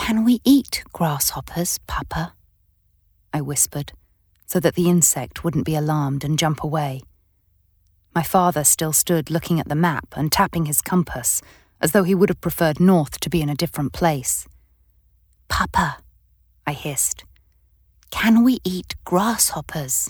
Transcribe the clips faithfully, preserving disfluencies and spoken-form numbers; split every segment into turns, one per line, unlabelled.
"Can we eat grasshoppers, Papa?" I whispered, so that the insect wouldn't be alarmed and jump away. My father still stood looking at the map and tapping his compass, as though he would have preferred north to be in a different place. "Papa," I hissed, "can we eat grasshoppers?"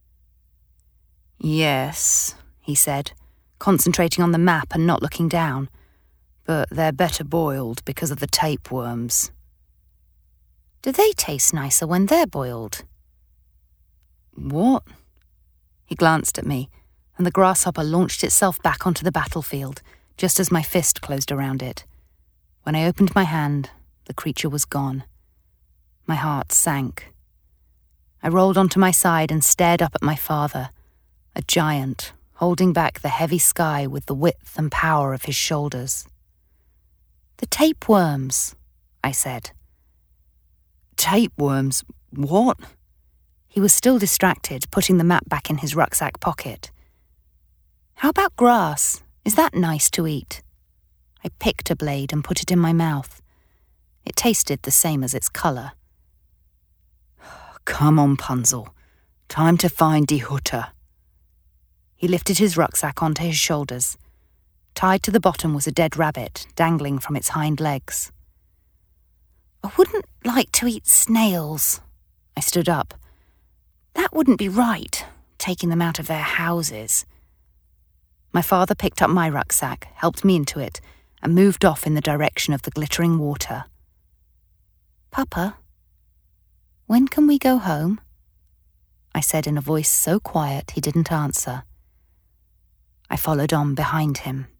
"Yes," he said, concentrating on the map and not looking down, "but they're better boiled because of the tapeworms." "Do they taste nicer when they're boiled?" "What?" He glanced at me, and the grasshopper launched itself back onto the battlefield, just as my fist closed around it. When I opened my hand, the creature was gone. My heart sank. I rolled onto my side and stared up at my father, a giant, holding back the heavy sky with the width and power of his shoulders. "The tapeworms," I said. "Tapeworms? What?" He was still distracted, putting the map back in his rucksack pocket. "How about grass? Is that nice to eat?" I picked a blade and put it in my mouth. It tasted the same as its colour. "Come on, Punzel. Time to find die Hutter." He lifted his rucksack onto his shoulders. Tied to the bottom was a dead rabbit, dangling from its hind legs. "I wouldn't like to eat snails." I stood up. "That wouldn't be right, taking them out of their houses." My father picked up my rucksack, helped me into it, and moved off in the direction of the glittering water. "Papa, when can we go home?" I said in a voice so quiet he didn't answer. I followed on behind him.